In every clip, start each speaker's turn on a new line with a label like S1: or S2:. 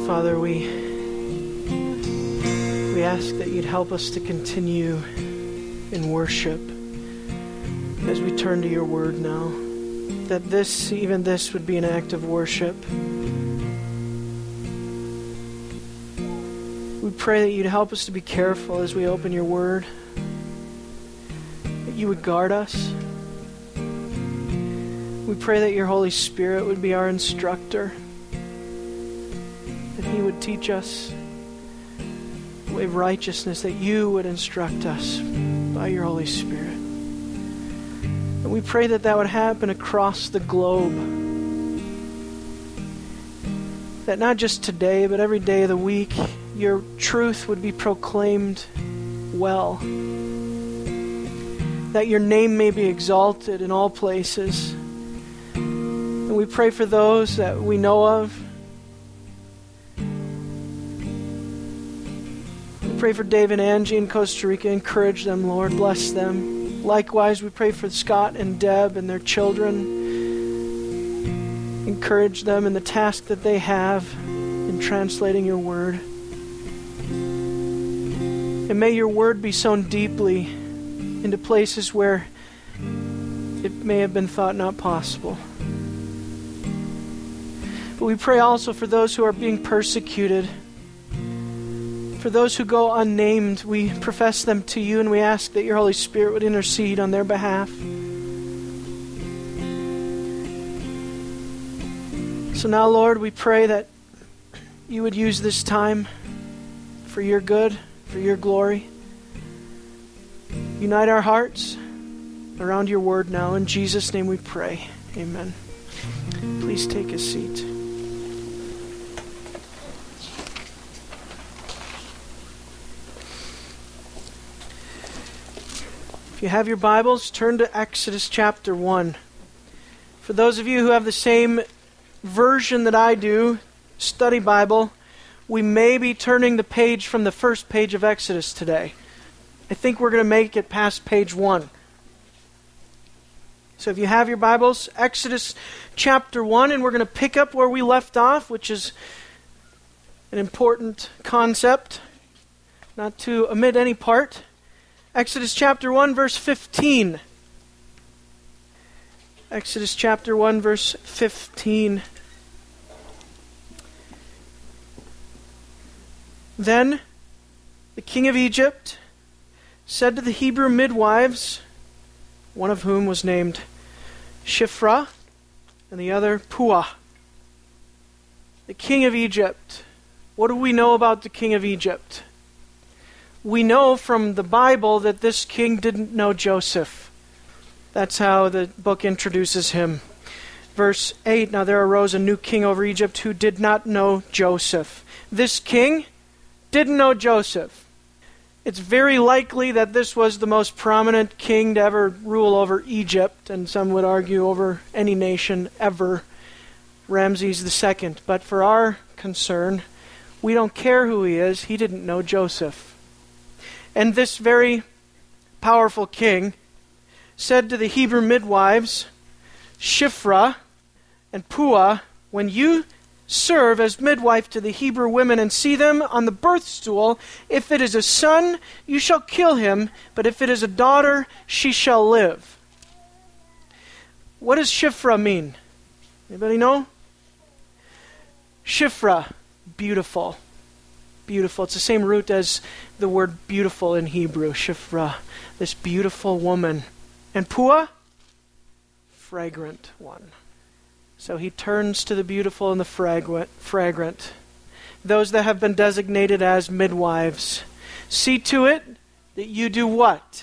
S1: Father, we ask that you'd help us to continue in worship as we turn to your word now. That even this would be an act of worship. We pray that you'd help us to be careful as we open your word. That you would guard us. We pray that your Holy Spirit would be our instructor. That he would teach us the way of righteousness, that you would instruct us by your Holy Spirit. And we pray that that would happen across the globe. That not just today, but every day of the week, your truth would be proclaimed well. That your name may be exalted in all places. And we pray for those that we know of. Pray for Dave and Angie in Costa Rica. Encourage them, Lord. Bless them. Likewise, we pray for Scott and Deb and their children. Encourage them in the task that they have in translating your word. And may your word be sown deeply into places where it may have been thought not possible. But we pray also for those who are being persecuted. For those who go unnamed, we profess them to you, and we ask that your Holy Spirit would intercede on their behalf. So now, Lord, we pray that you would use this time for your good, for your glory. Unite our hearts around your word now. In Jesus' name we pray. Amen. Please take a seat. If you have your Bibles, turn to Exodus chapter 1. For those of you who have the same version that I do, study Bible, we may be turning the page from the first page of Exodus today. I think we're going to make it past page 1. So if you have your Bibles, Exodus chapter 1, and we're going to pick up where we left off, which is an important concept, not to omit any part. Exodus chapter 1, verse 15. Exodus chapter 1, verse 15. Then the king of Egypt said to the Hebrew midwives, one of whom was named Shiphrah and the other Puah. The king of Egypt. What do we know about the king of Egypt? We know from the Bible that this king didn't know Joseph. That's how the book introduces him. Verse 8, now there arose a new king over Egypt who did not know Joseph. This king didn't know Joseph. It's very likely that this was the most prominent king to ever rule over Egypt, and some would argue over any nation ever, Ramses II. But for our concern, we don't care who he is. He didn't know Joseph. And this very powerful king said to the Hebrew midwives, Shiphrah and Puah, when you serve as midwife to the Hebrew women and see them on the birth stool, if it is a son, you shall kill him, but if it is a daughter, she shall live. What does Shiphrah mean? Anybody know? Shiphrah, beautiful. Beautiful. It's the same root as the word beautiful in Hebrew, Shiphrah, this beautiful woman. And Puah, fragrant one. So he turns to the beautiful and the fragrant. Those that have been designated as midwives. See to it that you do what?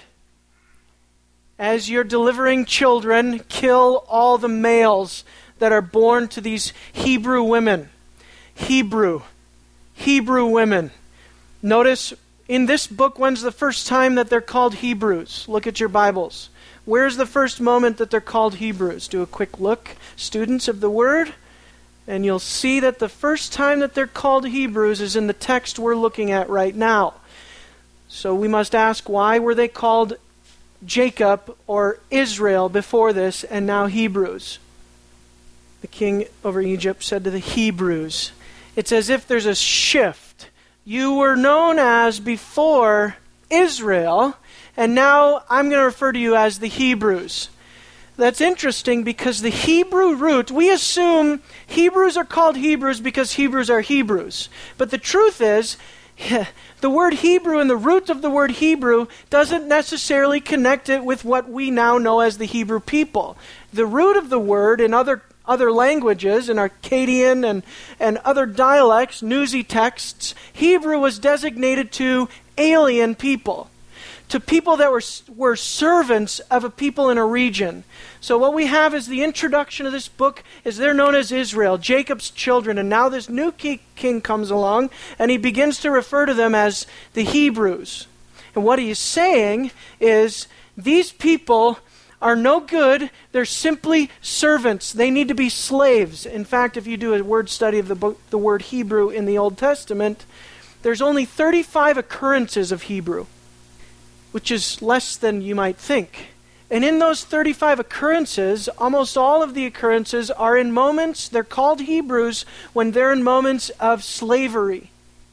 S1: As you're delivering children, kill all the males that are born to these Hebrew women. Hebrew women. Notice in this book, when's the first time that they're called Hebrews? Look at your Bibles. Where's the first moment that they're called Hebrews? Do a quick look, students of the Word, and you'll see that the first time that they're called Hebrews is in the text we're looking at right now. So we must ask, why were they called Jacob or Israel before this and now Hebrews? The king over Egypt said to the Hebrews, It's as if there's a shift. You were known as before Israel, and now I'm going to refer to you as the Hebrews. That's interesting because the Hebrew root, we assume Hebrews are called Hebrews because Hebrews are Hebrews. But the truth is, the word Hebrew and the root of the word Hebrew doesn't necessarily connect it with what we now know as the Hebrew people. The root of the word in other languages, in Akkadian and other dialects, newsy texts, Hebrew was designated to alien people, to people that were servants of a people in a region. So what we have is the introduction of this book is they're known as Israel, Jacob's children, and now this new king comes along and he begins to refer to them as the Hebrews. And what he is saying is these people are no good. They're simply servants. They need to be slaves. In fact, if you do a word study of the word Hebrew in the Old Testament, there's only 35 occurrences of Hebrew, which is less than you might think. And in those 35 occurrences, almost all of the occurrences are in moments, they're called Hebrews, when they're in moments of slavery.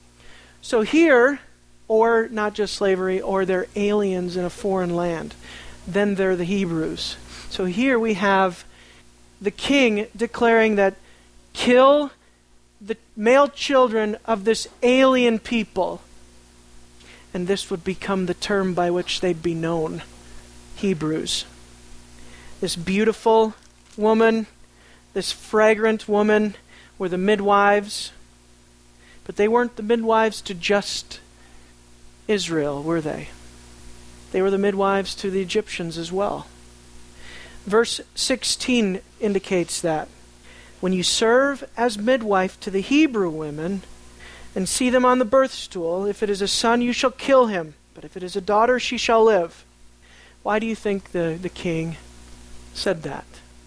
S1: So here, or not just slavery, or they're aliens in a foreign land, then they're the Hebrews. So here we have the king declaring that kill the male children of this alien people. And this would become the term by which they'd be known, Hebrews. This beautiful woman, this fragrant woman, were the midwives. But they weren't the midwives to just Israel, were they? They were the midwives to the Egyptians as well. Verse 16 indicates that. When you serve as midwife to the Hebrew women, and see them on the birth stool, if it is a son, you shall kill him. But if it is a daughter, she shall live. Why do you think the king said that?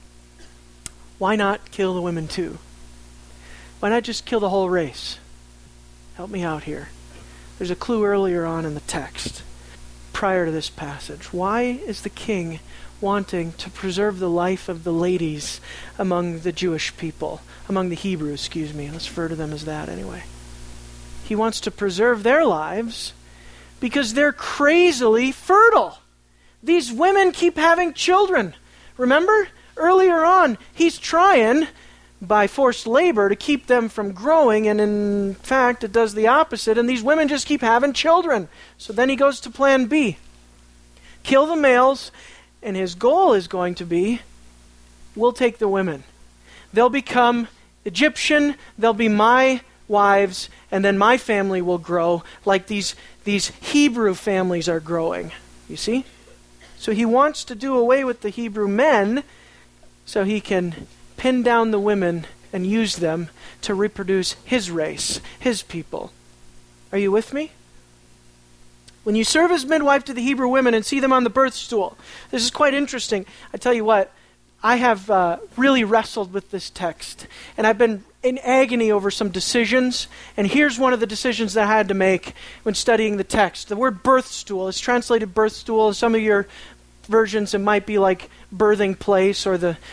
S1: Why not kill the women too? Why not just kill the whole race? Help me out here. There's a clue earlier on in the text, prior to this passage. Why is the king wanting to preserve the life of the ladies among the Jewish people, among the Hebrews, Let's refer to them as that anyway. He wants to preserve their lives because they're crazily fertile. These women keep having children. Remember? Earlier on, he's trying, by forced labor, to keep them from growing, and in fact, it does the opposite, and these women just keep having children. So then he goes to plan B. Kill the males, and his goal is going to be, we'll take the women. They'll become Egyptian, they'll be my wives, and then my family will grow like these Hebrew families are growing. You see? So he wants to do away with the Hebrew men so he can pin down the women and use them to reproduce his race, his people. Are you with me? When you serve as midwife to the Hebrew women and see them on the birth stool, this is quite interesting. I tell you what, I have really wrestled with this text, and I've been in agony over some decisions, and here's one of the decisions that I had to make when studying the text. The word birth stool is translated birth stool. In some of your versions, it might be like birthing place or the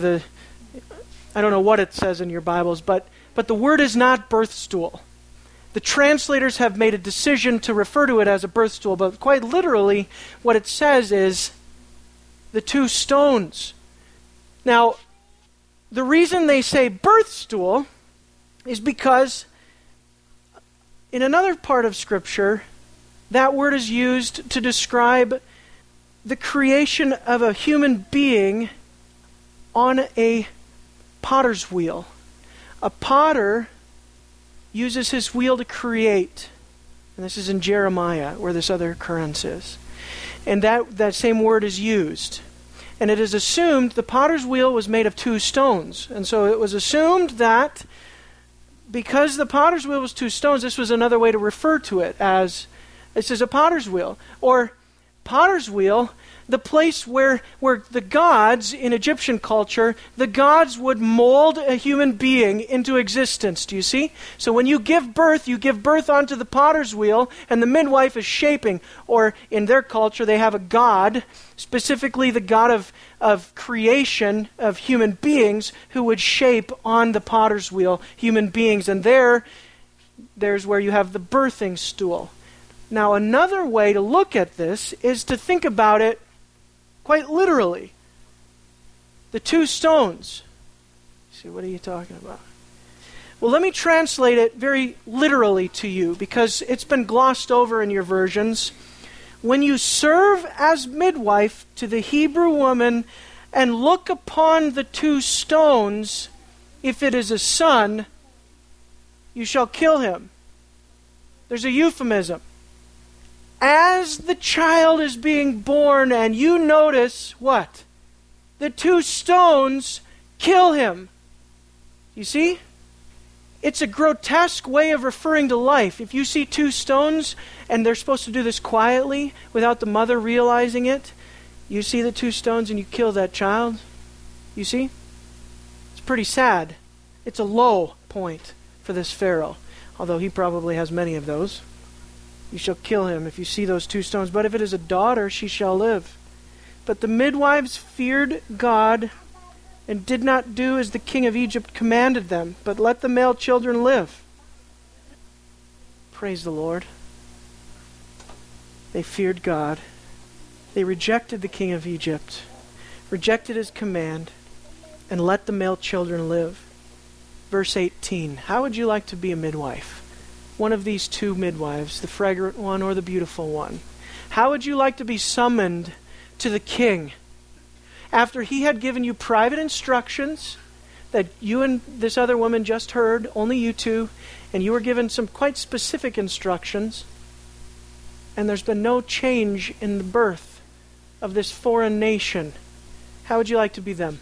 S1: I don't know what it says in your Bibles, but the word is not birth stool. The translators have made a decision to refer to it as a birth stool, but quite literally what it says is the two stones. Now, the reason they say birth stool is because in another part of Scripture, that word is used to describe the creation of a human being on a potter's wheel. A potter uses his wheel to create. And this is in Jeremiah, where this other occurrence is. And that same word is used. And it is assumed the potter's wheel was made of two stones. And so it was assumed that because the potter's wheel was two stones, this was another way to refer to it as, this is a potter's wheel. Or potter's wheel the place where the gods in Egyptian culture, the gods would mold a human being into existence. Do you see? So when you give birth onto the potter's wheel, and the midwife is shaping. Or in their culture, they have a god, specifically the god of creation of human beings, who would shape on the potter's wheel human beings. And there's where you have the birthing stool. Now, another way to look at this is to think about it quite literally. The two stones. See, what are you talking about? Well, let me translate it very literally to you, because it's been glossed over in your versions. When you serve as midwife to the Hebrew woman and look upon the two stones, if it is a son, you shall kill him. There's a euphemism. As the child is being born, and you notice what? The two stones kill him. You see? It's a grotesque way of referring to life. If you see two stones, and they're supposed to do this quietly without the mother realizing it, you see the two stones and you kill that child. You see? It's pretty sad. It's a low point for this Pharaoh, although he probably has many of those. You shall kill him if you see those two stones. But if it is a daughter, she shall live. But the midwives feared God and did not do as the king of Egypt commanded them, but let the male children live. Praise the Lord. They feared God. They rejected the king of Egypt, rejected his command, and let the male children live. Verse 18. How would you like to be a midwife? One of these two midwives, the fragrant one or the beautiful one. How would you like to be summoned to the king after he had given you private instructions that you and this other woman just heard, only you two, and you were given some quite specific instructions, and there's been no change in the birth of this foreign nation? How would you like to be them?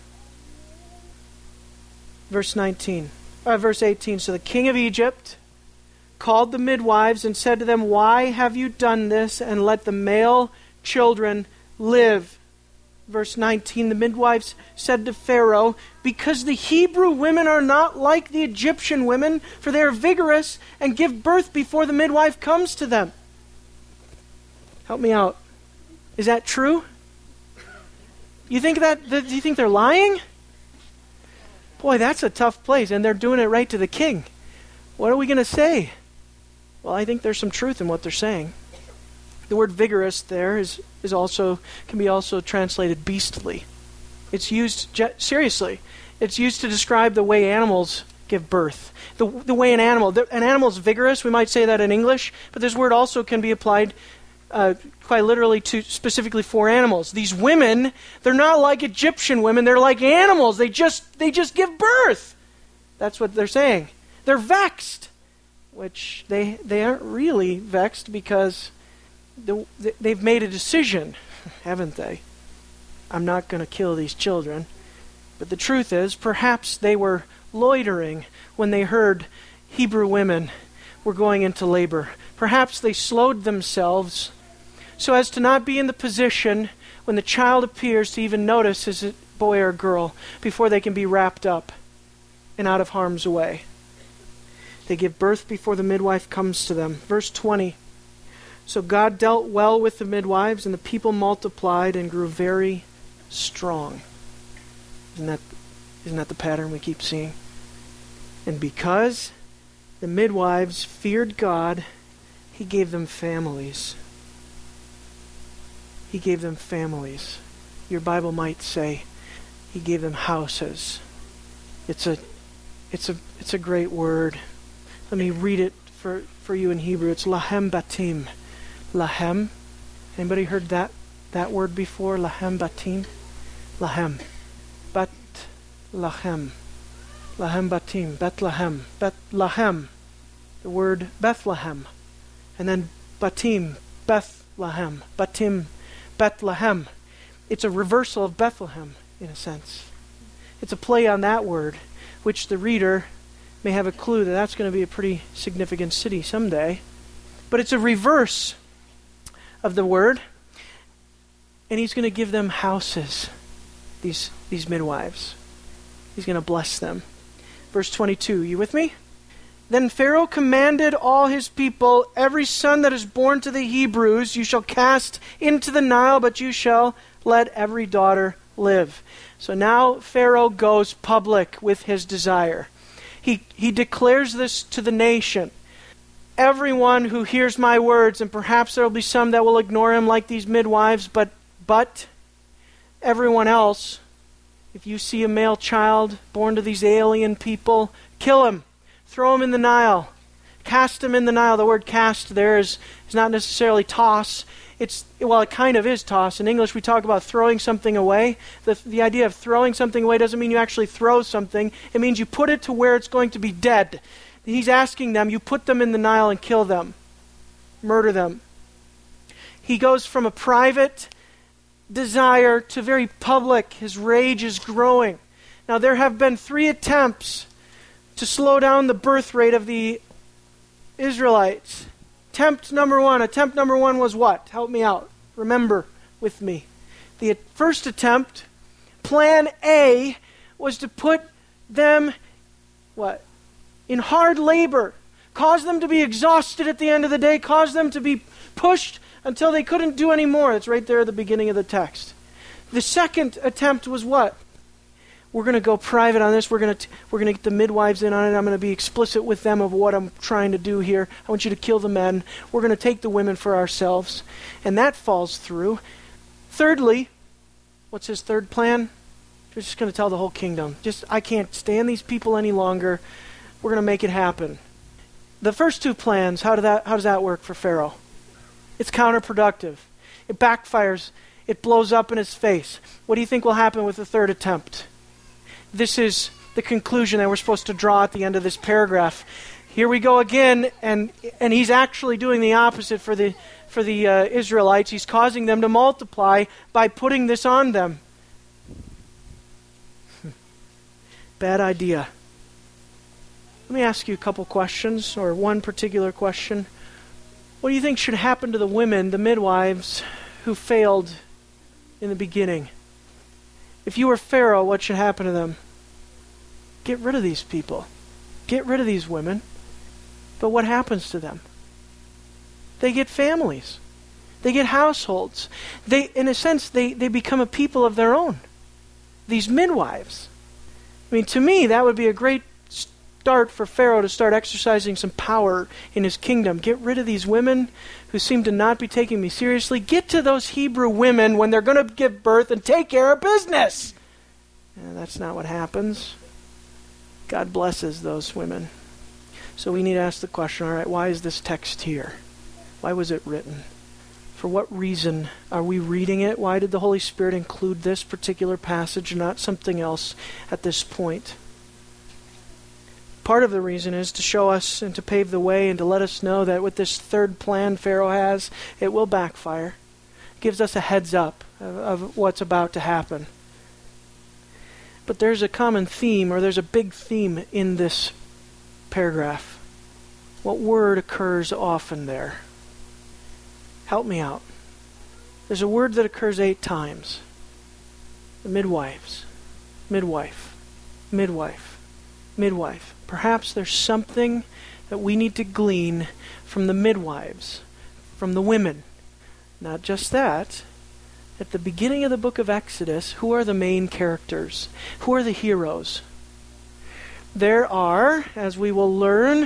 S1: Verse 18. So the king of Egypt called the midwives and said to them, "Why have you done this? And let the male children live." Verse 19, the midwives said to Pharaoh, "Because the Hebrew women are not like the Egyptian women, for they are vigorous and give birth before the midwife comes to them." Help me out. Is that true? Do you think they're lying? Boy, that's a tough place, and they're doing it right to the king. What are we going to say? Well, I think there's some truth in what they're saying. The word vigorous there can be also translated beastly. It's used seriously. It's used to describe the way animals give birth. The way an animal's vigorous, we might say that in English, but this word also can be applied quite literally to specifically for animals. These women, they're not like Egyptian women, they're like animals. They just give birth. That's what they're saying. They're vexed. Which they aren't really vexed, because they've made a decision, haven't they? I'm not going to kill these children. But the truth is, perhaps they were loitering when they heard Hebrew women were going into labor. Perhaps they slowed themselves so as to not be in the position when the child appears to even notice is it a boy or a girl before they can be wrapped up and out of harm's way. They give birth before the midwife comes to them. Verse 20. So God dealt well with the midwives, and the people multiplied and grew very strong. Isn't that the pattern we keep seeing? And because the midwives feared God, He gave them families. He gave them families. Your Bible might say He gave them houses. It's a great word. Let me read it for you in Hebrew. It's lahem batim. Lahem. Anybody heard that word before? Lahem batim. Lahem. Bet lahem. Lahem batim. Bethlehem. Bethlehem. The word Bethlehem. And then batim. Bethlehem. Batim. Bethlehem. It's a reversal of Bethlehem, in a sense. It's a play on that word, which the reader may have a clue that that's going to be a pretty significant city someday. But it's a reverse of the word. And he's going to give them houses, these midwives. He's going to bless them. Verse 22, you with me? Then Pharaoh commanded all his people, every son that is born to the Hebrews you shall cast into the Nile, but you shall let every daughter live. So now Pharaoh goes public with his desire. He declares this to the nation. Everyone who hears my words, and perhaps there will be some that will ignore him like these midwives, but everyone else, if you see a male child born to these alien people, kill him. Throw him in the Nile. Cast him in the Nile. The word cast there is not necessarily toss. It kind of is toss. In English, we talk about throwing something away. The idea of throwing something away doesn't mean you actually throw something. It means you put it to where it's going to be dead. He's asking them, you put them in the Nile and kill them. Murder them. He goes from a private desire to very public. His rage is growing. Now, there have been 3 attempts to slow down the birth rate of the Israelites. Attempt number one was what? Help me out. Remember with me. The first attempt, plan A, was to put them, in hard labor. Cause them to be exhausted at the end of the day. Cause them to be pushed until they couldn't do any more. It's right there at the beginning of the text. The second attempt was what? We're going to go private on this. We're going to get the midwives in on it. I'm going to be explicit with them of what I'm trying to do here. I want you to kill the men. We're going to take the women for ourselves. And that falls through. Thirdly, what's his third plan? He's just going to tell the whole kingdom. I can't stand these people any longer. We're going to make it happen. The first 2 plans, how does that work for Pharaoh? It's counterproductive. It backfires. It blows up in his face. What do you think will happen with the third attempt? This is the conclusion that we're supposed to draw at the end of this paragraph. Here we go again, and he's actually doing the opposite for the Israelites. He's causing them to multiply by putting this on them. Bad idea. Let me ask you a couple questions, or one particular question. What do you think should happen to the women, the midwives, who failed in the beginning? If you were Pharaoh, what should happen to them? Get rid of these people. Get rid of these women. But what happens to them? They get families. They get households. In a sense, they become a people of their own. These midwives. I mean, to me, that would be a great start for Pharaoh to start exercising some power in his kingdom. Get rid of these women who seem to not be taking me seriously. Get to those Hebrew women when they're going to give birth and take care of business. And that's not what happens. God blesses those women. So we need to ask the question, all right, why is this text here? Why was it written? For what reason are we reading it? Why did the Holy Spirit include this particular passage and not something else at this point? Part of the reason is to show us and to pave the way and to let us know that with this third plan Pharaoh has, it will backfire. It gives us a heads up of what's about to happen. But there's a common theme, or there's a big theme in this paragraph. What word occurs often there? Help me out. There's a word that occurs 8 times. The midwives. Midwife. Midwife. Midwife. Perhaps there's something that we need to glean from the midwives, from the women. Not just that. At the beginning of the book of Exodus, who are the main characters? Who are the heroes? There are, as we will learn,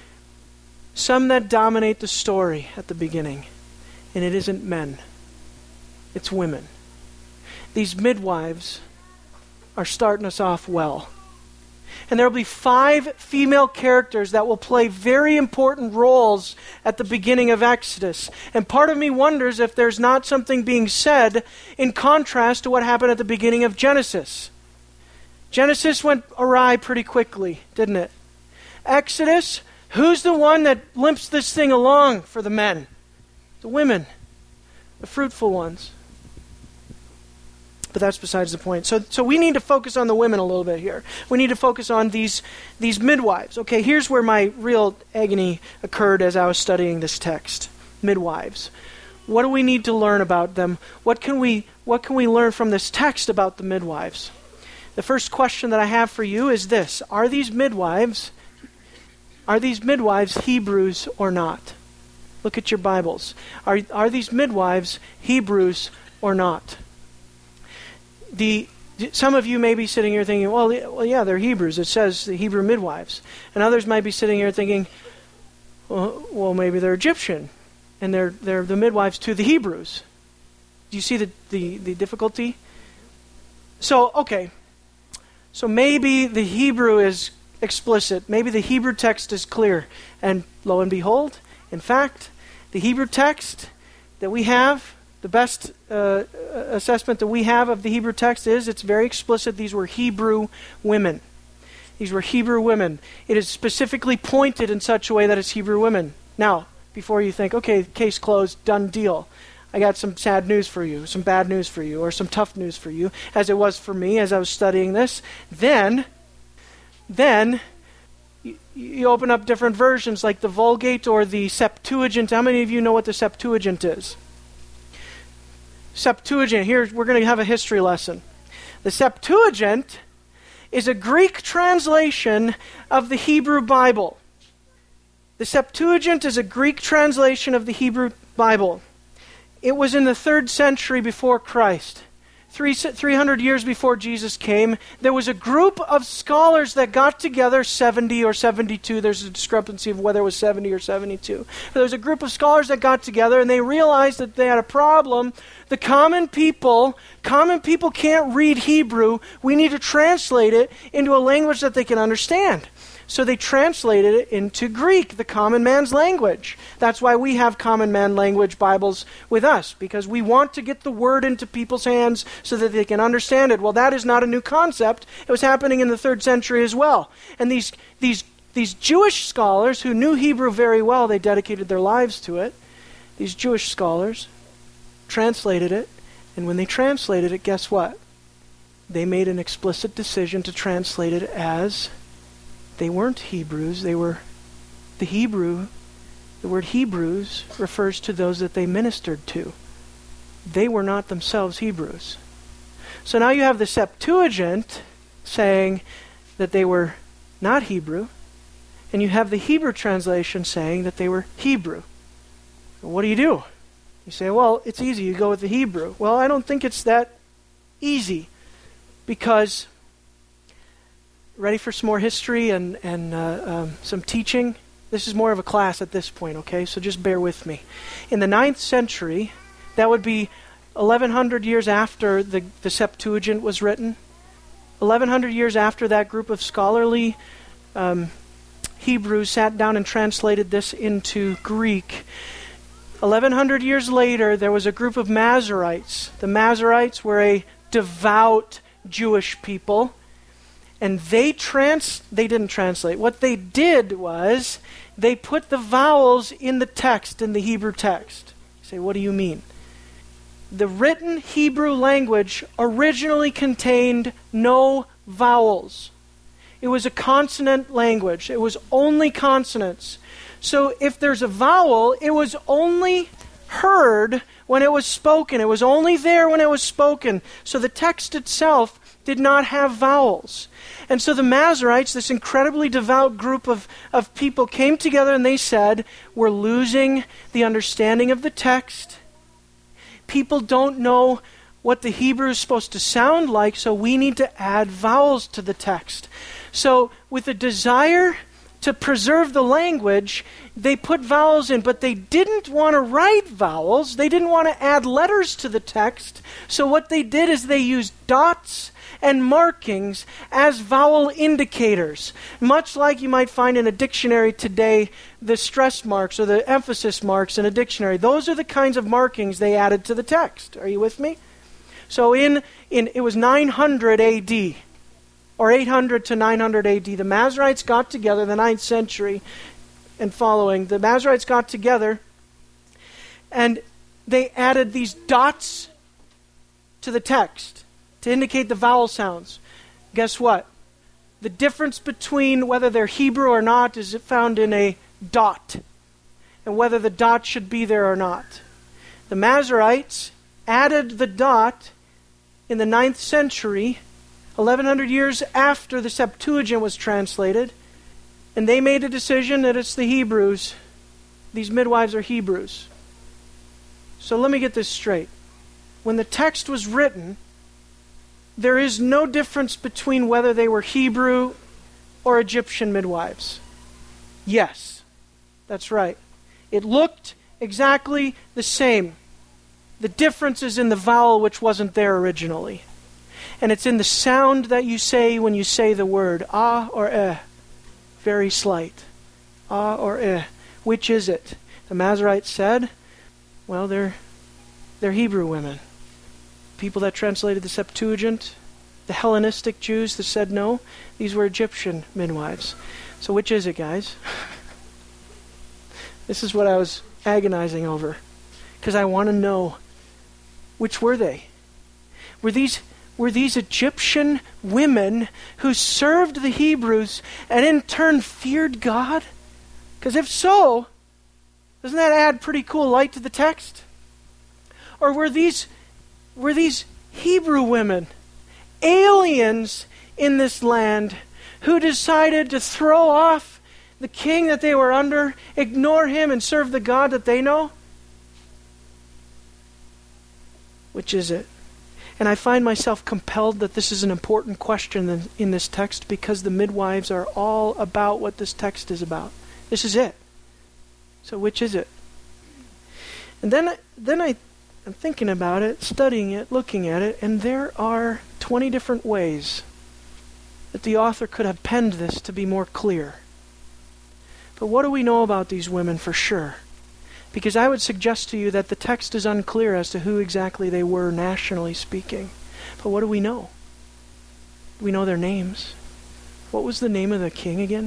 S1: some that dominate the story at the beginning. And it isn't men. It's women. These midwives are starting us off well. And there will be 5 female characters that will play very important roles at the beginning of Exodus. And part of me wonders if there's not something being said in contrast to what happened at the beginning of Genesis. Genesis went awry pretty quickly, didn't it? Exodus, who's the one that limps this thing along for the men? The women, the fruitful ones. But that's besides the point. So we need to focus on the women a little bit here. We need to focus on these midwives. Okay, here's where my real agony occurred as I was studying this text. Midwives. What do we need to learn about them? What can we learn from this text about the midwives? The first question that I have for you is this: Are these midwives Hebrews or not? Look at your Bibles. Are these midwives Hebrews or not? Some of you may be sitting here thinking, well, yeah, they're Hebrews. It says the Hebrew midwives. And others might be sitting here thinking, well, maybe they're Egyptian, and they're the midwives to the Hebrews. Do you see the difficulty? So maybe the Hebrew is explicit. Maybe the Hebrew text is clear. And lo and behold, in fact, the Hebrew text that we have, the best assessment that we have of the Hebrew text is it's very explicit. These were Hebrew women. These were Hebrew women. It is specifically pointed in such a way that it's Hebrew women. Now, before you think, okay, case closed, done deal, I got some sad news for you, some bad news for you, or some tough news for you, as it was for me as I was studying this. Then you open up different versions like the Vulgate or the Septuagint. How many of you know what the Septuagint is? Septuagint, here we're going to have a history lesson. The Septuagint is a Greek translation of the Hebrew Bible. The Septuagint is a Greek translation of the Hebrew Bible. It was in the 3rd century before Christ. 300 years before Jesus came, there was a group of scholars that got together, 70 or 72. There's a discrepancy of whether it was 70 or 72. But there was a group of scholars that got together, and they realized that they had a problem. The common people can't read Hebrew. We need to translate it into a language that they can understand. So they translated it into Greek, the common man's language. That's why we have common man language Bibles with us, because we want to get the word into people's hands so that they can understand it. Well, that is not a new concept. It was happening in the 3rd century as well. And these Jewish scholars who knew Hebrew very well, they dedicated their lives to it. These Jewish scholars translated it, and when they translated it, guess what? They made an explicit decision to translate it as they weren't Hebrews, they were the Hebrew. The word Hebrews refers to those that they ministered to. They were not themselves Hebrews. So now you have the Septuagint saying that they were not Hebrew, and you have the Hebrew translation saying that they were Hebrew. What do? You say, well, it's easy, you go with the Hebrew. Well, I don't think it's that easy, because ready for some more history and some teaching? This is more of a class at this point, okay? So just bear with me. In the 9th century, that would be 1,100 years after the Septuagint was written. 1,100 years after that group of scholarly Hebrews sat down and translated this into Greek. 1,100 years later, there was a group of Masoretes. The Masoretes were a devout Jewish people. And they didn't translate. What they did was they put the vowels in the text, in the Hebrew text. You say, what do you mean? The written Hebrew language originally contained no vowels. It was a consonant language. It was only consonants. So if there's a vowel, it was only heard when it was spoken. It was only there when it was spoken. So the text itself did not have vowels. And so the Masoretes, this incredibly devout group of people, came together and they said, we're losing the understanding of the text. People don't know what the Hebrew is supposed to sound like, so we need to add vowels to the text. So with a desire to preserve the language, they put vowels in, but they didn't want to write vowels. They didn't want to add letters to the text. So what they did is they used dots and markings as vowel indicators. Much like you might find in a dictionary today, the stress marks or the emphasis marks in a dictionary. Those are the kinds of markings they added to the text. Are you with me? So it was 900 AD, or 800 to 900 AD. The Masoretes got together, the 9th century and following. The Masoretes got together and they added these dots to the text to indicate the vowel sounds. Guess what? The difference between whether they're Hebrew or not is found in a dot, and whether the dot should be there or not. The Masoretes added the dot in the 9th century, 1100 years after the Septuagint was translated, and they made a decision that it's the Hebrews. These midwives are Hebrews. So let me get this straight. When the text was written, there is no difference between whether they were Hebrew or Egyptian midwives. Yes, that's right. It looked exactly the same. The difference is in the vowel, which wasn't there originally. And it's in the sound that you say when you say the word, ah or eh. Very slight. Ah or eh. Which is it? The Masoretes said, well, they're Hebrew women. People that translated the Septuagint, the Hellenistic Jews that said no, these were Egyptian midwives. So which is it, guys? This is what I was agonizing over, because I want to know, which were they? Were these Egyptian women who served the Hebrews and in turn feared God? Because if so, doesn't that add pretty cool light to the text? Or were these Hebrew women, aliens in this land, who decided to throw off the king that they were under, ignore him, and serve the God that they know? Which is it? And I find myself compelled that this is an important question in this text, because the midwives are all about what this text is about. This is it. So which is it? And then I'm thinking about it, studying it, looking at it, and there are 20 different ways that the author could have penned this to be more clear. But what do we know about these women for sure? Because I would suggest to you that the text is unclear as to who exactly they were nationally speaking. But what do we know? We know their names. What was the name of the king again?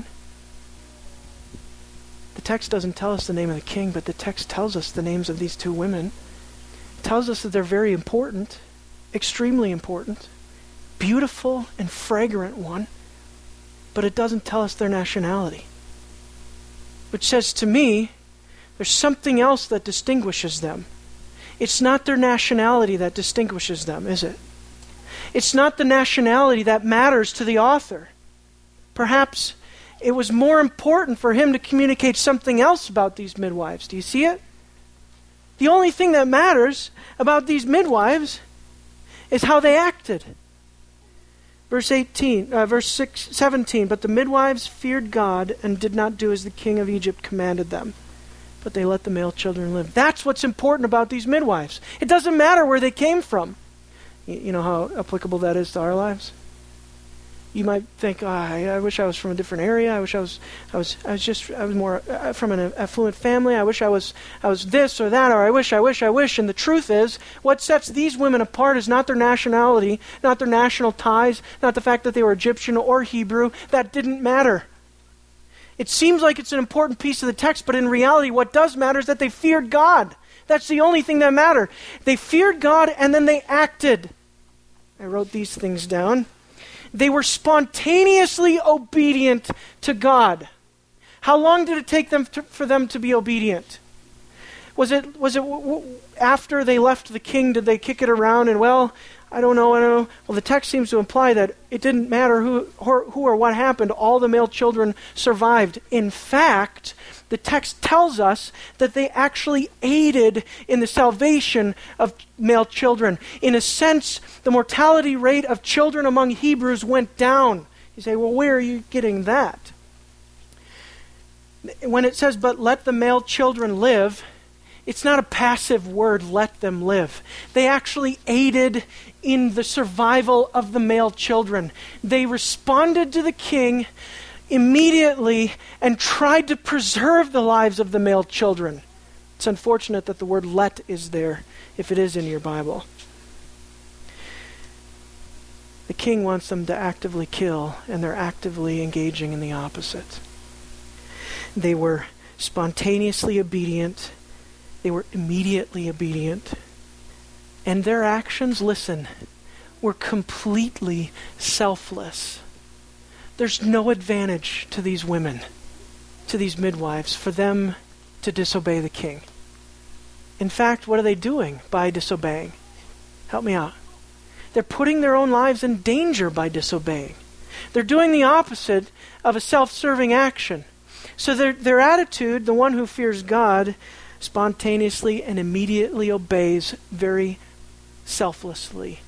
S1: The text doesn't tell us the name of the king, but the text tells us the names of these two women. It tells us that they're very important, extremely important, beautiful and fragrant one, but it doesn't tell us their nationality. Which says to me, there's something else that distinguishes them. It's not their nationality that distinguishes them, is it? It's not the nationality that matters to the author. Perhaps it was more important for him to communicate something else about these midwives. Do you see it? The only thing that matters about these midwives is how they acted. Verse 17, but the midwives feared God and did not do as the king of Egypt commanded them, but they let the male children live. That's what's important about these midwives. It doesn't matter where they came from. You know how applicable that is to our lives? You might think, I wish I was from a different area. I wish I was more from an affluent family. I wish I was this or that, or I wish. And the truth is, what sets these women apart is not their nationality, not their national ties, not the fact that they were Egyptian or Hebrew. That didn't matter. It seems like it's an important piece of the text, but in reality, what does matter is that they feared God. That's the only thing that mattered. They feared God, and then they acted. I wrote these things down. They were spontaneously obedient to God. How long did it take them for them to be obedient? Was it after they left the king, did they kick it around and, I don't know. Well, the text seems to imply that it didn't matter who or what happened. All the male children survived. In fact, the text tells us that they actually aided in the salvation of male children. In a sense, the mortality rate of children among Hebrews went down. You say, well, where are you getting that? When it says, but let the male children live, it's not a passive word, let them live. They actually aided in the survival of the male children. They responded to the king immediately and tried to preserve the lives of the male children. It's unfortunate that the word let is there, if it is in your Bible. The king wants them to actively kill, and they're actively engaging in the opposite. They were spontaneously obedient. They were immediately obedient. And their actions, listen, were completely selfless. There's no advantage to these women, to these midwives, for them to disobey the king. In fact, what are they doing by disobeying? Help me out. They're putting their own lives in danger by disobeying. They're doing the opposite of a self-serving action. So their attitude, the one who fears God, spontaneously and immediately obeys very selflessly.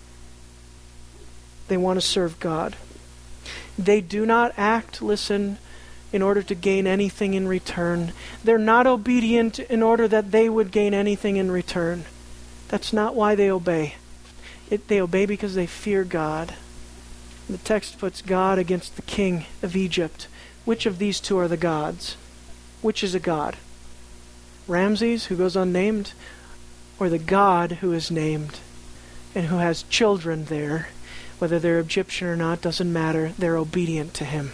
S1: They want to serve God. They do not act, listen, in order to gain anything in return. They're not obedient in order that they would gain anything in return. That's not why they obey. They obey because they fear God. The text puts God against the king of Egypt. Which of these two are the gods? Which is a god? Ramses, who goes unnamed, or the God who is named and who has children there? Whether they're Egyptian or not, doesn't matter. They're obedient to him.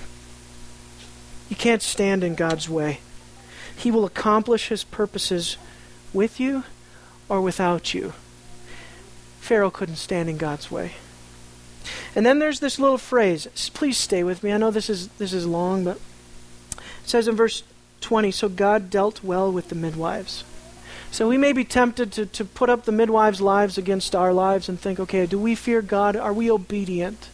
S1: You can't stand in God's way. He will accomplish his purposes with you or without you. Pharaoh couldn't stand in God's way. And then there's this little phrase. Please stay with me. I know this is long, but it says in verse 20, so God dealt well with the midwives. So we may be tempted to put up the midwives' lives against our lives and think, okay, do we fear God? Are we obedient?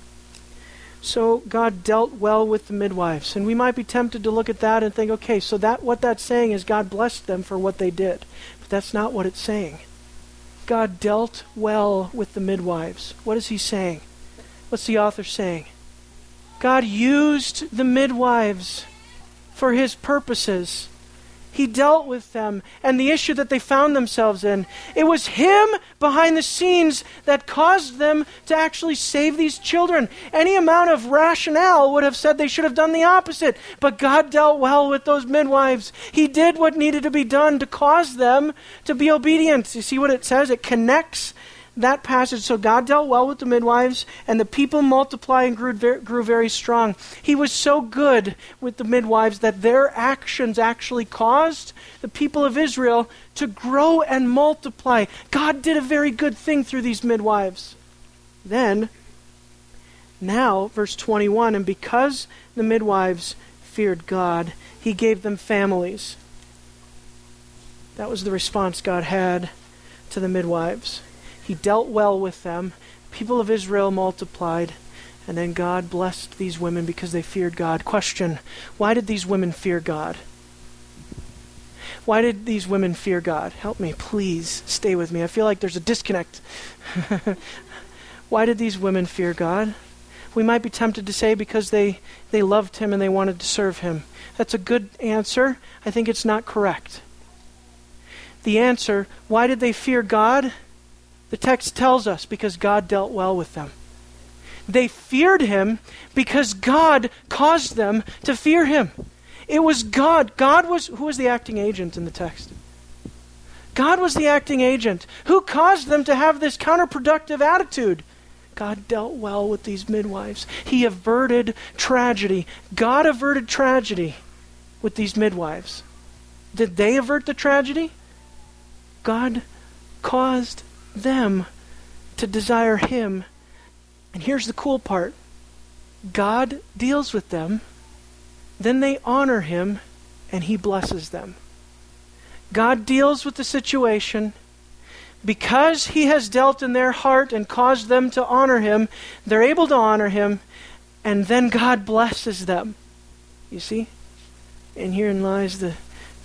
S1: So God dealt well with the midwives. And we might be tempted to look at that and think, okay, so what that's saying is God blessed them for what they did. But that's not what it's saying. God dealt well with the midwives. What is he saying? What's the author saying? God used the midwives for his purposes. He dealt with them and the issue that they found themselves in. It was him behind the scenes that caused them to actually save these children. Any amount of rationale would have said they should have done the opposite. But God dealt well with those midwives. He did what needed to be done to cause them to be obedient. You see what it says? It connects that passage. So God dealt well with the midwives, and the people multiplied and grew very strong. He was so good with the midwives that their actions actually caused the people of Israel to grow and multiply. God did a very good thing through these midwives. Then, now, verse 21, and because the midwives feared God, he gave them families. That was the response God had to the midwives. He dealt well with them. People of Israel multiplied. And then God blessed these women because they feared God. Question, why did these women fear God? Why did these women fear God? Help me, please. Stay with me. I feel like there's a disconnect. Why did these women fear God? We might be tempted to say because they loved him and they wanted to serve him. That's a good answer. I think it's not correct. The answer, why did they fear God? The text tells us because God dealt well with them. They feared him because God caused them to fear him. It was God. Who was the acting agent in the text? God was the acting agent. Who caused them to have this counterproductive attitude? God dealt well with these midwives. He averted tragedy. God averted tragedy with these midwives. Did they avert the tragedy? God caused them to desire him. And here's the cool part. God deals with them, then they honor him, and he blesses them. God deals with the situation. Because he has dealt in their heart and caused them to honor him, they're able to honor him, and then God blesses them. You see? And herein lies the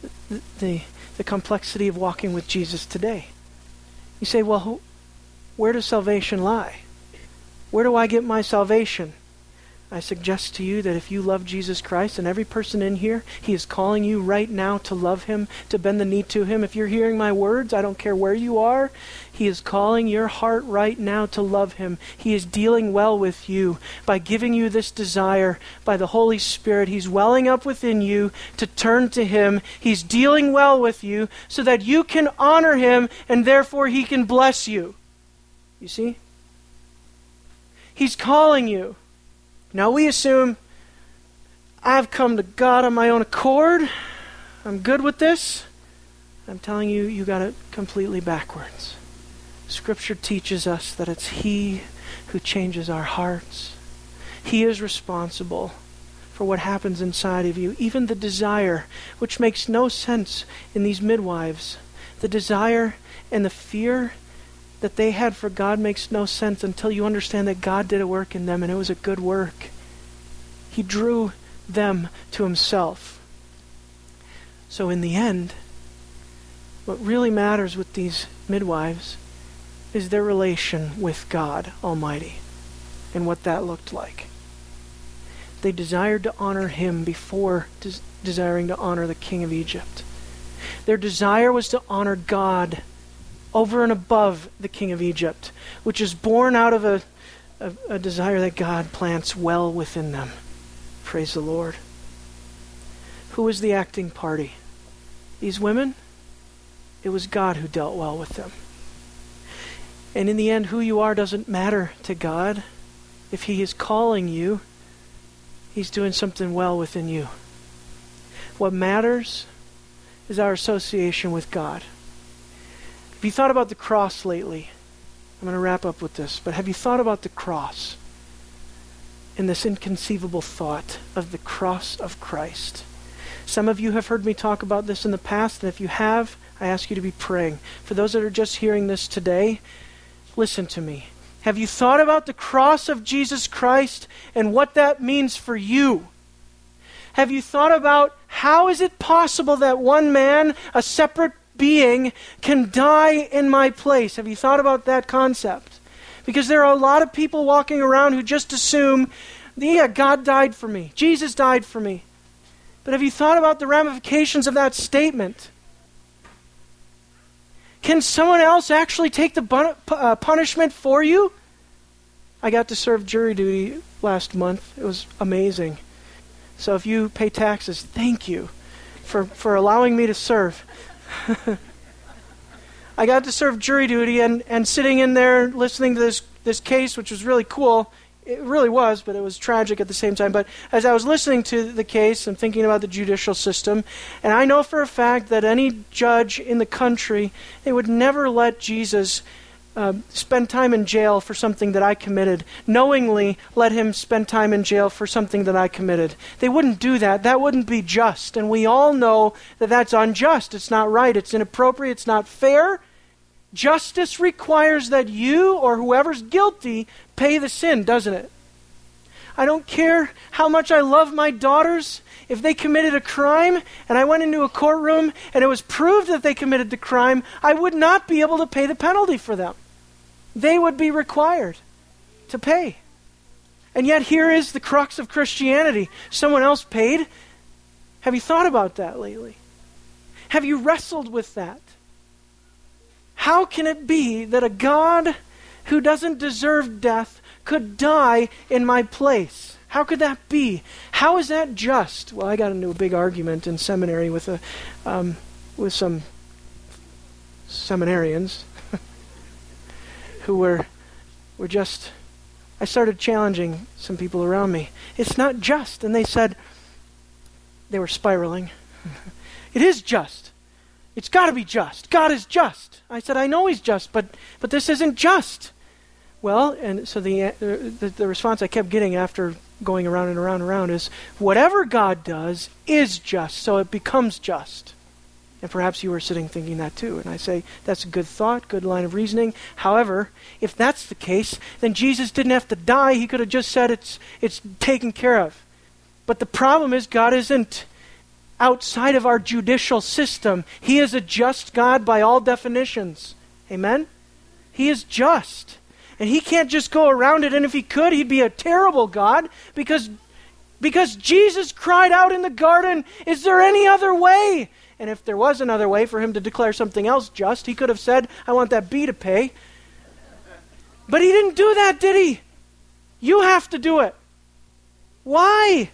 S1: complexity of walking with Jesus today. You say, well, where does salvation lie? Where do I get my salvation? I suggest to you that if you love Jesus Christ, and every person in here, he is calling you right now to love him, to bend the knee to him. If you're hearing my words, I don't care where you are, he is calling your heart right now to love him. He is dealing well with you by giving you this desire by the Holy Spirit. He's welling up within you to turn to him. He's dealing well with you so that you can honor him and therefore he can bless you. You see? He's calling you. Now we assume, I've come to God on my own accord. I'm good with this. I'm telling you, you got it completely backwards. Scripture teaches us that it's he who changes our hearts. He is responsible for what happens inside of you. Even the desire, which makes no sense in these midwives. The desire and the fear that they had for God makes no sense until you understand that God did a work in them, and it was a good work. He drew them to himself. So in the end, what really matters with these midwives is their relation with God Almighty and what that looked like. They desired to honor him before desiring to honor the king of Egypt. Their desire was to honor God over and above the king of Egypt, which is born out of a desire that God plants well within them. Praise the Lord. Who was the acting party? These women? It was God who dealt well with them. And in the end, who you are doesn't matter to God. If he is calling you, he's doing something well within you. What matters is our association with God. Have you thought about the cross lately? I'm going to wrap up with this, but have you thought about the cross and this inconceivable thought of the cross of Christ? Some of you have heard me talk about this in the past, and if you have, I ask you to be praying. For those that are just hearing this today, listen to me. Have you thought about the cross of Jesus Christ and what that means for you? Have you thought about how is it possible that one man, a separate being, can die in my place? Have you thought about that concept? Because there are a lot of people walking around who just assume, yeah, God died for me. Jesus died for me. But have you thought about the ramifications of that statement? Can someone else actually take the punishment for you? I got to serve jury duty last month. It was amazing. So if you pay taxes, thank you for allowing me to serve. I got to serve jury duty and sitting in there listening to this case, which was really cool. It really was, but it was tragic at the same time. But as I was listening to the case and thinking about the judicial system, and I know for a fact that any judge in the country, they would never let Jesus spend time in jail for something that I committed, knowingly let him spend time in jail for something that I committed. They wouldn't do that. That wouldn't be just. And we all know that that's unjust. It's not right. It's inappropriate. It's not fair. Justice requires that you or whoever's guilty pay the sin, doesn't it? I don't care how much I love my daughters. If they committed a crime and I went into a courtroom and it was proved that they committed the crime, I would not be able to pay the penalty for them. They would be required to pay. And yet here is the crux of Christianity. Someone else paid. Have you thought about that lately? Have you wrestled with that? How can it be that a God who doesn't deserve death could die in my place? How could that be? How is that just? Well, I got into a big argument in seminary with some seminarians who were just, I started challenging some people around me. It's not just. And they said, they were spiraling. It is just. It's got to be just. God is just. I said, I know he's just, but this isn't just. Well, and so the response I kept getting after going around and around and around is, whatever God does is just, so it becomes just. And perhaps you were sitting thinking that too. And I say, that's a good thought, good line of reasoning. However, if that's the case, then Jesus didn't have to die. He could have just said it's taken care of. But the problem is God isn't outside of our judicial system. He is a just God by all definitions. Amen? He is just. And he can't just go around it. And if he could, he'd be a terrible God because Jesus cried out in the garden, is there any other way? And if there was another way for him to declare something else just, he could have said, I want that bee to pay. But he didn't do that, did he? You have to do it. Why?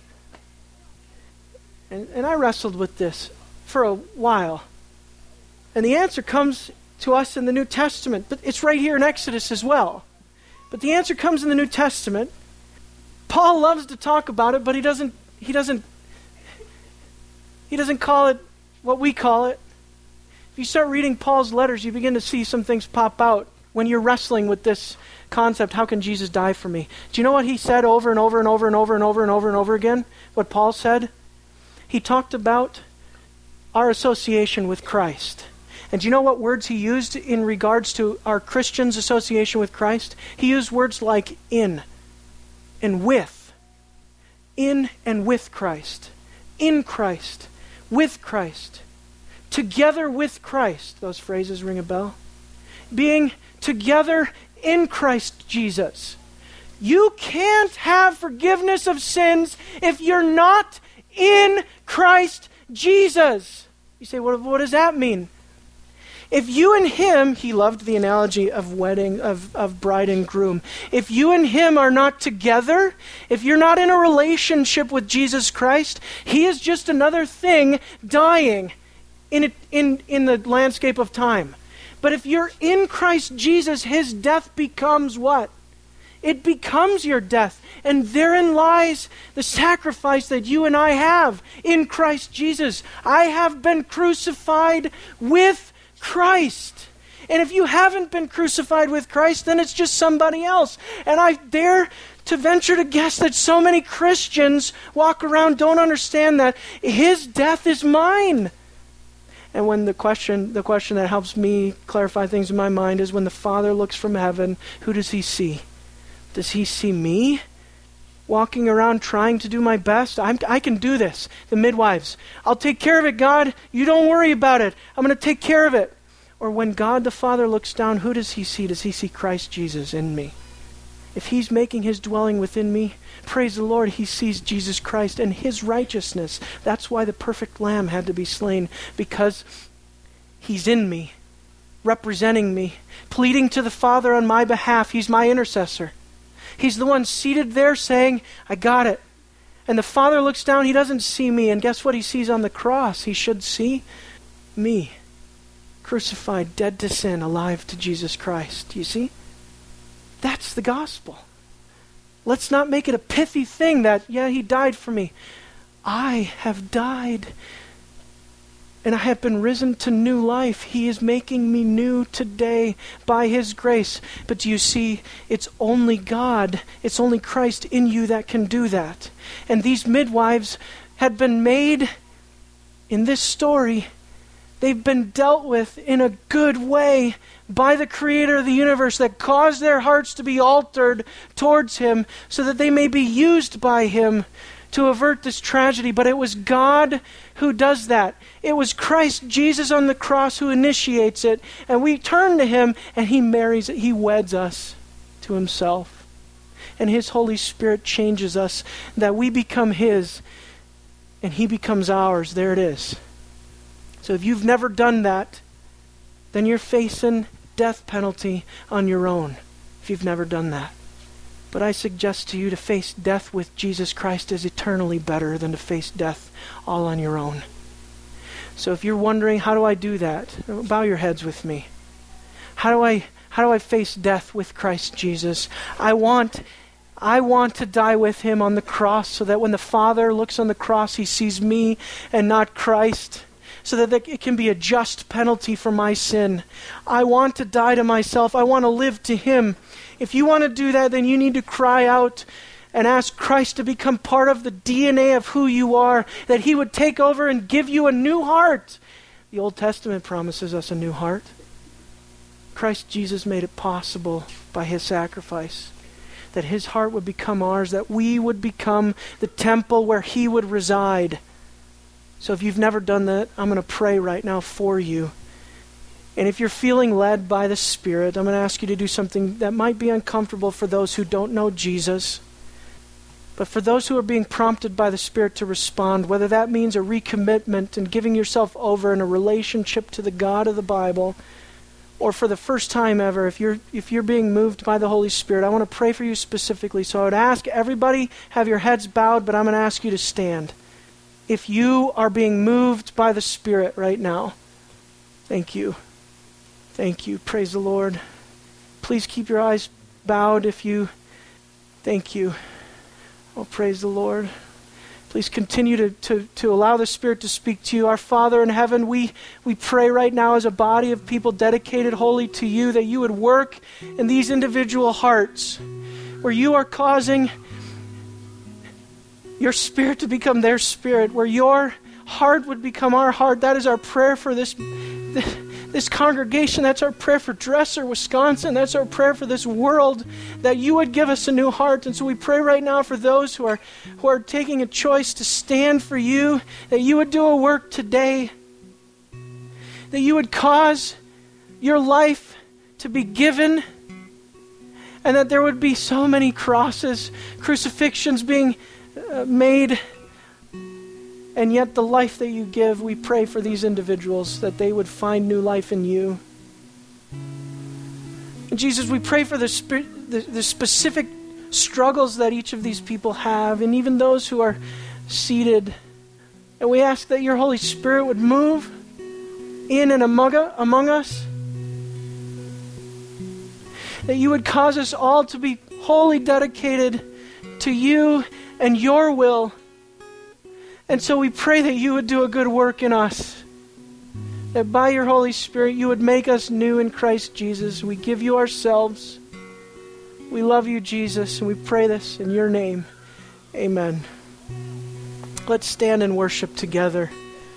S1: And I wrestled with this for a while. And the answer comes to us in the New Testament. But it's right here in Exodus as well. But the answer comes in the New Testament. Paul loves to talk about it, but he doesn't call it what we call it. If you start reading Paul's letters, you begin to see some things pop out when you're wrestling with this concept, how can Jesus die for me? Do you know what he said over and over and over and over and over and over and over again? What Paul said? He talked about our association with Christ. And do you know what words he used in regards to our Christians' association with Christ? He used words like in and with. In and with Christ. In Christ. With Christ. Together with Christ. Those phrases ring a bell. Being together in Christ Jesus. You can't have forgiveness of sins if you're not in Christ Jesus. You say, what does that mean? If you and him, he loved the analogy of wedding, of bride and groom. If you and him are not together, if you're not in a relationship with Jesus Christ, he is just another thing dying in the landscape of time. But if you're in Christ Jesus, his death becomes what? It becomes your death. And therein lies the sacrifice that you and I have in Christ Jesus. I have been crucified with Christ. And if you haven't been crucified with Christ, then it's just somebody else. And I dare to venture to guess that so many Christians walk around, don't understand that his death is mine. And when the question that helps me clarify things in my mind is when the Father looks from heaven, who does he see? Does he see me walking around trying to do my best? I can do this. The midwives, I'll take care of it, God. You don't worry about it. I'm going to take care of it. Or when God the Father looks down, who does he see? Does he see Christ Jesus in me? If he's making his dwelling within me, praise the Lord, he sees Jesus Christ and his righteousness. That's why the perfect lamb had to be slain, because he's in me, representing me, pleading to the Father on my behalf. He's my intercessor. He's the one seated there saying, I got it. And the Father looks down, he doesn't see me. And guess what he sees on the cross? He should see me. Crucified, dead to sin, alive to Jesus Christ. You see? That's the gospel. Let's not make it a pithy thing that, yeah, he died for me. I have died. And I have been risen to new life. He is making me new today by his grace. But do you see, it's only God, it's only Christ in you that can do that. And these midwives had been made in this story. They've been dealt with in a good way by the Creator of the universe that caused their hearts to be altered towards him so that they may be used by him to avert this tragedy. But it was God who does that. It was Christ Jesus on the cross who initiates it. And we turn to him and he marries it. He weds us to himself. And his Holy Spirit changes us that we become his and he becomes ours. There it is. So if you've never done that, then you're facing death penalty on your own if you've never done that. But I suggest to you to face death with Jesus Christ is eternally better than to face death all on your own. So if you're wondering, how do I do that? Bow your heads with me. How do I face death with Christ Jesus? I want to die with him on the cross so that when the Father looks on the cross, he sees me and not Christ, so that it can be a just penalty for my sin. I want to die to myself. I want to live to him. If you want to do that, then you need to cry out and ask Christ to become part of the DNA of who you are, that he would take over and give you a new heart. The Old Testament promises us a new heart. Christ Jesus made it possible by his sacrifice, that his heart would become ours, that we would become the temple where he would reside. So if you've never done that, I'm going to pray right now for you. And if you're feeling led by the Spirit, I'm going to ask you to do something that might be uncomfortable for those who don't know Jesus. But for those who are being prompted by the Spirit to respond, whether that means a recommitment and giving yourself over in a relationship to the God of the Bible, or for the first time ever, if you're being moved by the Holy Spirit, I want to pray for you specifically. So I would ask everybody, have your heads bowed, but I'm going to ask you to stand. If you are being moved by the Spirit right now, thank you. Thank you. Praise the Lord. Please keep your eyes bowed if you... Thank you. Oh, praise the Lord. Please continue to allow the Spirit to speak to you. Our Father in heaven, we pray right now as a body of people dedicated wholly to you, that you would work in these individual hearts where you are causing your spirit to become their spirit, where your heart would become our heart. That is our prayer for this this congregation. That's our prayer for Dresser, Wisconsin. That's our prayer for this world, that you would give us a new heart. And so we pray right now for those who are taking a choice to stand for you, that you would do a work today, that you would cause your life to be given, and that there would be so many crosses, crucifixions being made, and yet the life that you give, we pray for these individuals, that they would find new life in you. And Jesus, we pray for the specific struggles that each of these people have, and even those who are seated. And we ask that your Holy Spirit would move in and among us, that you would cause us all to be wholly dedicated to you and your will. And so we pray that you would do a good work in us, that by your Holy Spirit you would make us new in Christ Jesus. We give you ourselves. We love you, Jesus, and we pray this in your name. Amen. Let's stand and worship together.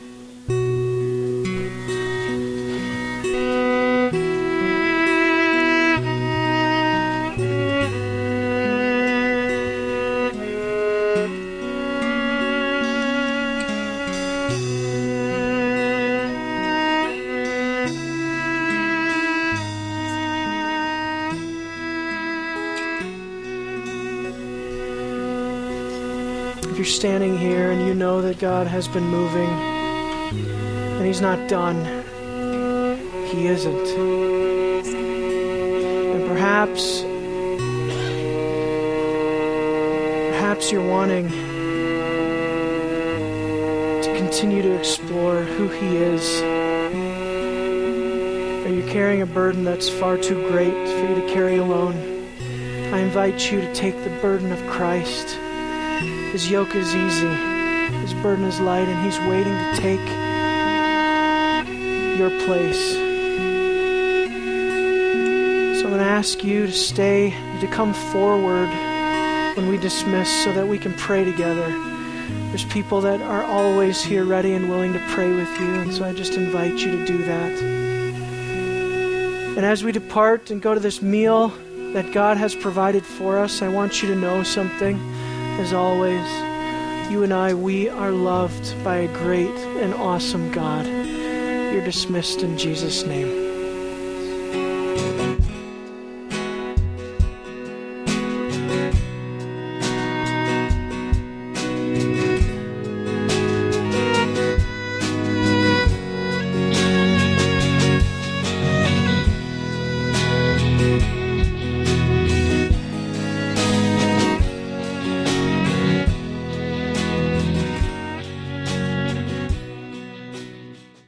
S1: If you're standing here and you know that God has been moving and He's not done, He isn't. And perhaps you're wanting to continue to explore who He is. Or you're carrying a burden that's far too great for you to carry alone. I invite you to take the burden of Christ. His yoke is easy, His burden is light, and He's waiting to take your place. So I'm going to ask you to stay, to come forward when we dismiss so that we can pray together. There's people that are always here ready and willing to pray with you, and so I just invite you to do that. And as we depart and go to this meal that God has provided for us, I want you to know something. As always, you and I, we are loved by a great and awesome God. You're dismissed in Jesus' name.